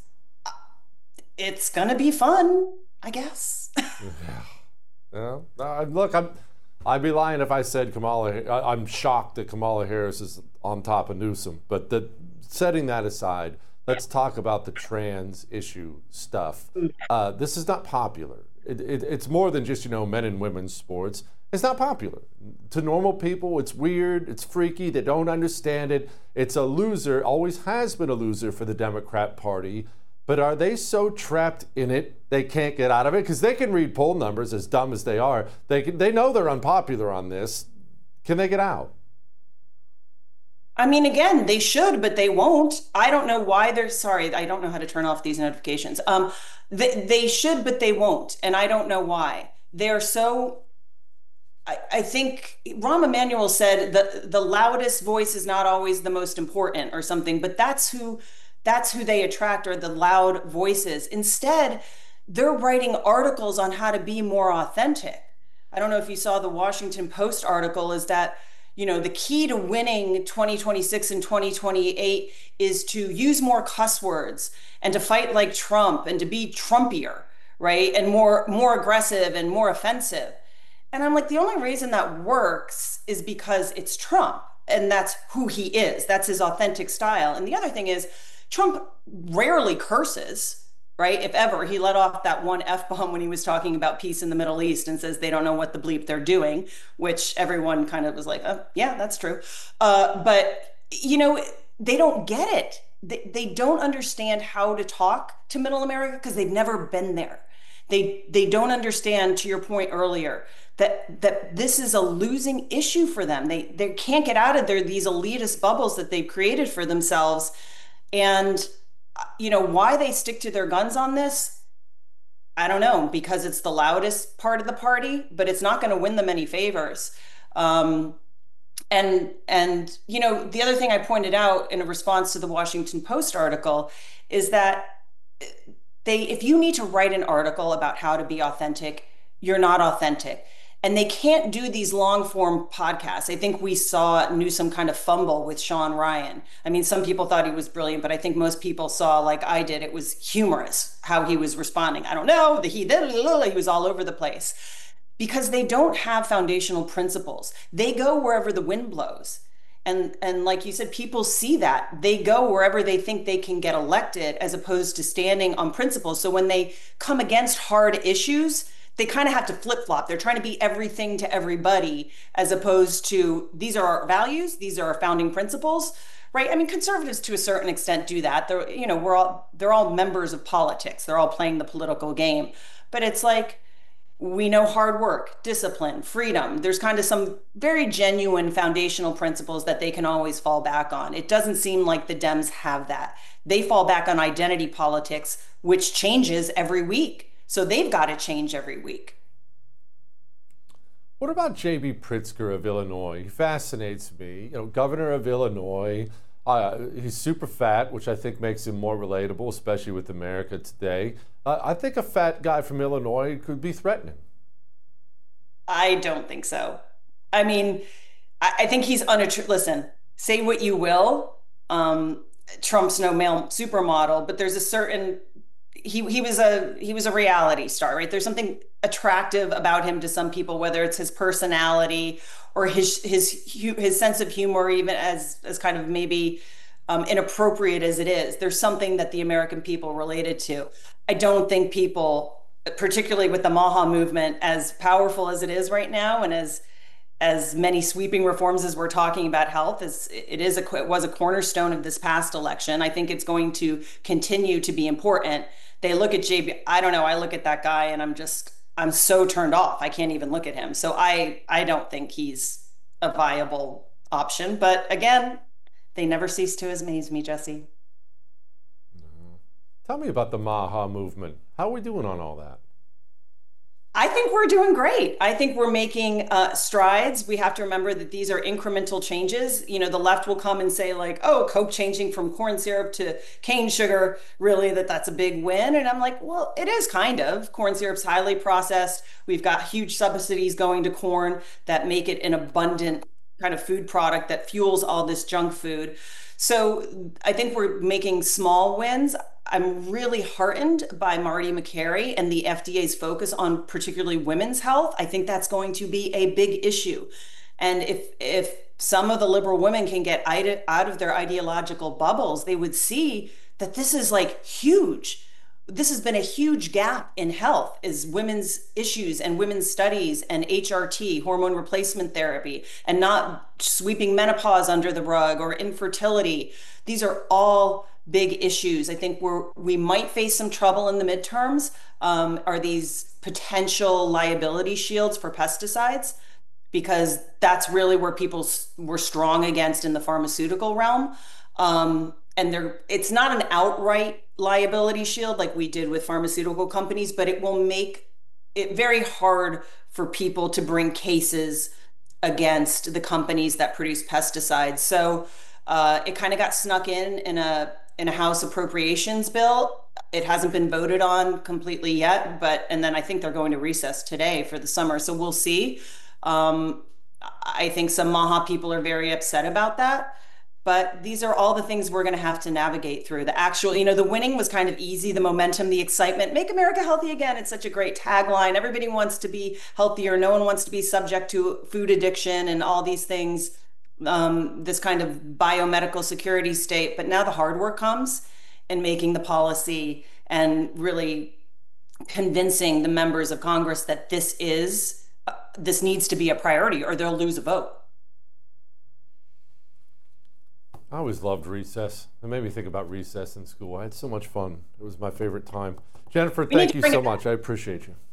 It's going to be fun, I guess. yeah. yeah. Uh, look, I'm, I'd be lying if I said Kamala. I, I'm shocked that Kamala Harris is on top of Newsom. But the, setting that aside, let's talk about the trans issue stuff. Uh, this is not popular. It, it, it's more than just, you know, men and women's sports. It's not popular. To normal people, it's weird, it's freaky, they don't understand it. It's a loser, always has been a loser for the Democrat Party. But are they so trapped in it they can't get out of it? Because they can read poll numbers, as dumb as they are. They can, they know they're unpopular on this. Can they get out? I mean, again, they should, but they won't. I don't know why they're, sorry, I don't know how to turn off these notifications. Um, they, they should, but they won't. And I don't know why. They're so... I, I think Rahm Emanuel said that the loudest voice is not always the most important or something, but that's who that's who they attract, are the loud voices. Instead, they're writing articles on how to be more authentic. I don't know if you saw the Washington Post article, is that, you know, the key to winning twenty twenty-six and twenty twenty-eight is to use more cuss words and to fight like Trump and to be Trumpier, right? And more more aggressive and more offensive. And I'm like, the only reason that works is because it's Trump, and that's who he is. That's his authentic style. And the other thing is, Trump rarely curses, right? If ever. He let off that one F-bomb when he was talking about peace in the Middle East and says they don't know what the bleep they're doing, which everyone kind of was like, oh, yeah, that's true. Uh, but you know, they don't get it. They, they don't understand how to talk to middle America because they've never been there. They they don't understand, to your point earlier, that that this is a losing issue for them. They they can't get out of their these elitist bubbles that they've created for themselves. And you know why they stick to their guns on this? I don't know, because it's the loudest part of the party, but it's not going to win them any favors. Um, and and you know the other thing I pointed out in a response to the Washington Post article is that they, if you need to write an article about how to be authentic, you're not authentic. And they can't do these long form podcasts. I think we saw Newsom kind of fumble with Sean Ryan. I mean, some people thought he was brilliant, but I think most people saw, like I did, it was humorous how he was responding. I don't know, the he, he was all over the place because they don't have foundational principles. They go wherever the wind blows. And, and like you said, people see that. They go wherever they think they can get elected as opposed to standing on principles. So when they come against hard issues, they kind of have to flip-flop. They're trying to be everything to everybody as opposed to these are our values, these are our founding principles, right? I mean, conservatives to a certain extent do that. They're, you know, we're all, they're all members of politics. They're all playing the political game. But it's like, we know hard work, discipline, freedom. There's kind of some very genuine foundational principles that they can always fall back on. It doesn't seem like the Dems have that. They fall back on identity politics, which changes every week. So they've got to change every week. What about J B Pritzker of Illinois? He fascinates me. You know, governor of Illinois. Uh, he's super fat, which I think makes him more relatable, especially with America today. Uh, I think a fat guy from Illinois could be threatening. I don't think so. I mean, I, I think he's unattr- listen, say what you will. Um, Trump's no male supermodel, but there's a certain he he was a he was a reality star, right? There's something attractive about him to some people, whether it's his personality or his his his sense of humor, even as as kind of maybe um, inappropriate as it is. There's something that the American people related to. I don't think people, particularly with the MAHA movement, as powerful as it is right now, and as as many sweeping reforms as we're talking about health, is it is a it was a cornerstone of this past election. I think it's going to continue to be important. They look at J B. I don't know. I look at that guy and I'm just I'm so turned off. I can't even look at him. So I I don't think he's a viable option. But again, they never cease to amaze me, Jesse. No. Tell me about the MAHA movement. How are we doing on all that? I think we're doing great. I think we're making uh, strides. We have to remember that these are incremental changes. You know, the left will come and say like, oh, Coke changing from corn syrup to cane sugar, really, that that's a big win. And I'm like, well, it is kind of. Corn syrup's highly processed. We've got huge subsidies going to corn that make it an abundant kind of food product that fuels all this junk food. So I think we're making small wins. I'm really heartened by Marty Makary and the F D A's focus on particularly women's health. I think that's going to be a big issue. And if if some of the liberal women can get out of their ideological bubbles, they would see that this is like huge. This has been a huge gap in health, is women's issues and women's studies and H R T, hormone replacement therapy, and not sweeping menopause under the rug or infertility. These are all big issues. I think we're, we might face some trouble in the midterms, um, are these potential liability shields for pesticides, because that's really where people were strong against in the pharmaceutical realm. Um, and there, it's not an outright liability shield like we did with pharmaceutical companies, but it will make it very hard for people to bring cases against the companies that produce pesticides. So uh, it kind of got snuck in in a in a House appropriations bill. It hasn't been voted on completely yet, but and then I think they're going to recess today for the summer. So we'll see. Um, I think some MAHA people are very upset about that. But these are all the things we're going to have to navigate through. The actual, you know, the winning was kind of easy, the momentum, the excitement. Make America healthy again. It's such a great tagline. Everybody wants to be healthier. No one wants to be subject to food addiction and all these things, um, this kind of biomedical security state. But now the hard work comes in making the policy and really convincing the members of Congress that this is, uh, this needs to be a priority or they'll lose a vote. I always loved recess. It made me think about recess in school. I had so much fun. It was my favorite time. Jennifer, thank you so much. I appreciate you.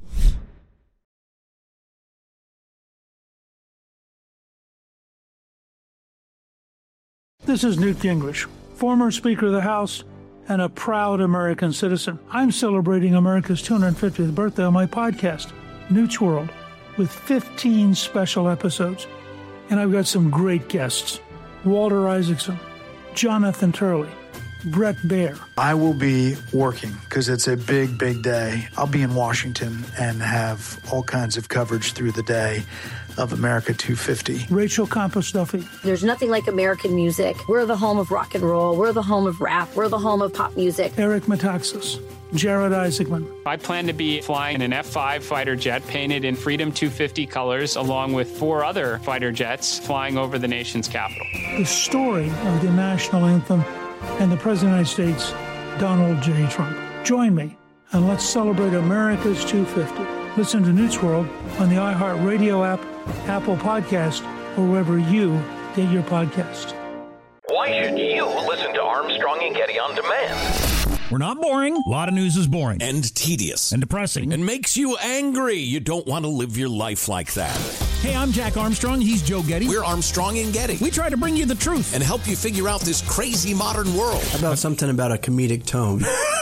This is Newt Gingrich, former Speaker of the House and a proud American citizen. I'm celebrating America's two hundred fiftieth birthday on my podcast, Newt's World, with fifteen special episodes. And I've got some great guests. Walter Isaacson, Jonathan Turley, Brett Baer. I will be working because it's a big, big day. I'll be in Washington and have all kinds of coverage through the day of America two fifty. Rachel Campos Duffy. There's nothing like American music. We're the home of rock and roll. We're the home of rap. We're the home of pop music. Eric Metaxas. Jared Isaacman. I plan to be flying an F five fighter jet painted in Freedom two fifty colors, along with four other fighter jets flying over the nation's capital. The story of the national anthem and the President of the United States, Donald J. Trump. Join me and let's celebrate America's two fifty. Listen to Newt's World on the iHeartRadio app, Apple Podcast, or wherever you get your podcast. Why should you listen to Armstrong and Getty on demand? We're not boring. A lot of news is boring. And tedious. And depressing. And makes you angry. You don't want to live your life like that. Hey, I'm Jack Armstrong. He's Joe Getty. We're Armstrong and Getty. We try to bring you the truth. And help you figure out this crazy modern world. How about something about a comedic tone?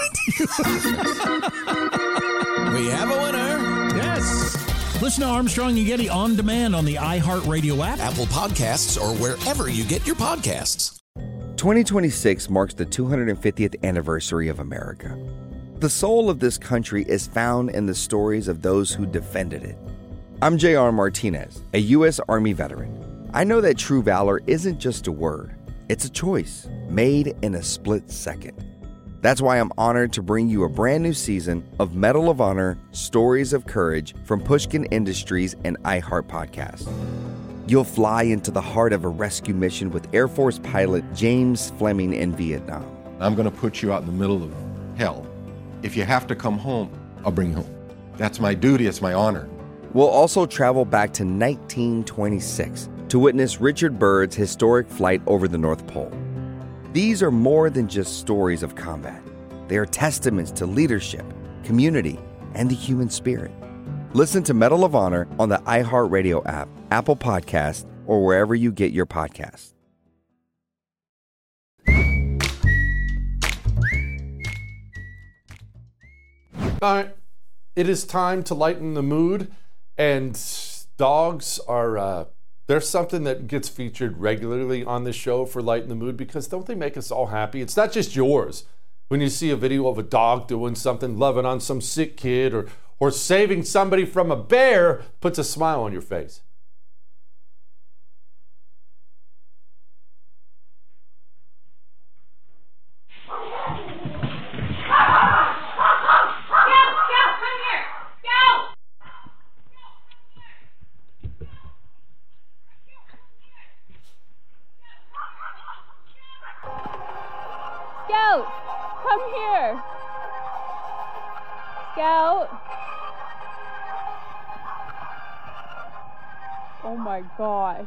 We have a winner. Yes. Listen to Armstrong and Getty on demand on the iHeartRadio app, Apple Podcasts, or wherever you get your podcasts. twenty twenty-six marks the two hundred fiftieth anniversary of America. The soul of this country is found in the stories of those who defended it. I'm J R Martinez, a U S Army veteran. I know that true valor isn't just a word, it's a choice made in a split second. That's why I'm honored to bring you a brand new season of Medal of Honor Stories of Courage from Pushkin Industries and iHeart Podcast. You'll fly into the heart of a rescue mission with Air Force pilot James Fleming in Vietnam. I'm going to put you out in the middle of hell. If you have to come home, I'll bring you home. That's my duty, it's my honor. We'll also travel back to nineteen twenty-six to witness Richard Byrd's historic flight over the North Pole. These are more than just stories of combat. They are testaments to leadership, community, and the human spirit. Listen to Medal of Honor on the iHeartRadio app, Apple Podcast, or wherever you get your podcasts. All right. It is time to lighten the mood, and dogs are, uh, there's something that gets featured regularly on this show for Lighten the Mood, because don't they make us all happy? It's not just yours. When you see a video of a dog doing something, loving on some sick kid, or or saving somebody from a bear, puts a smile on your face. Scout, come here. Scout. Oh my God.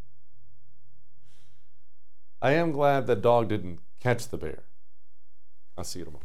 I am glad that dog didn't catch the bear. I'll see you tomorrow.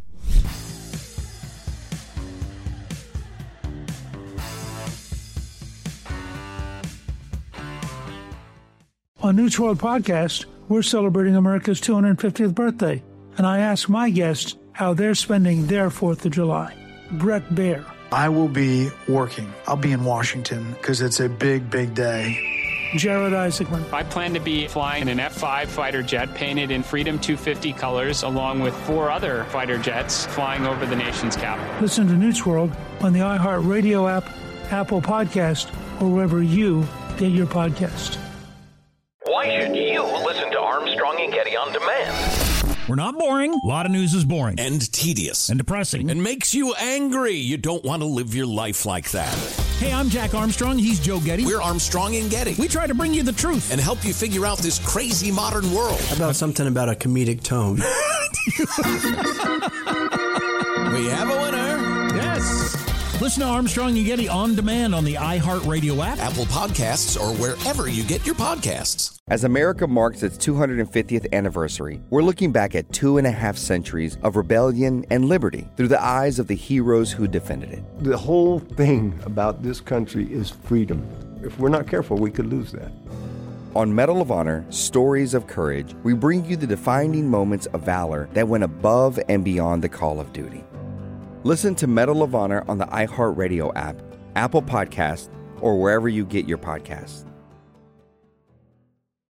On Newt's World Podcast, we're celebrating America's two hundred fiftieth birthday, and I ask my guests how they're spending their fourth of July. Brett Baer. I will be working. I'll be in Washington because it's a big, big day. Jared Isaacman. I plan to be flying an F five fighter jet painted in Freedom two fifty colors, along with four other fighter jets flying over the nation's capital. Listen to Newt's World on the iHeartRadio app, Apple Podcast, or wherever you get your podcast. Why should you listen to Armstrong and Getty on demand? We're not boring. A lot of news is boring. And tedious. And depressing. And makes you angry. You don't want to live your life like that. Hey, I'm Jack Armstrong. He's Joe Getty. We're Armstrong and Getty. We try to bring you the truth. And help you figure out this crazy modern world. How about something about a comedic tone? We have a winner. Yes. Listen to Armstrong and Getty on demand on the iHeartRadio app, Apple Podcasts, or wherever you get your podcasts. As America marks its two hundred fiftieth anniversary, we're looking back at two and a half centuries of rebellion and liberty through the eyes of the heroes who defended it. The whole thing about this country is freedom. If we're not careful, we could lose that. On Medal of Honor, Stories of Courage, we bring you the defining moments of valor that went above and beyond the call of duty. Listen to Medal of Honor on the iHeartRadio app, Apple Podcasts, or wherever you get your podcasts.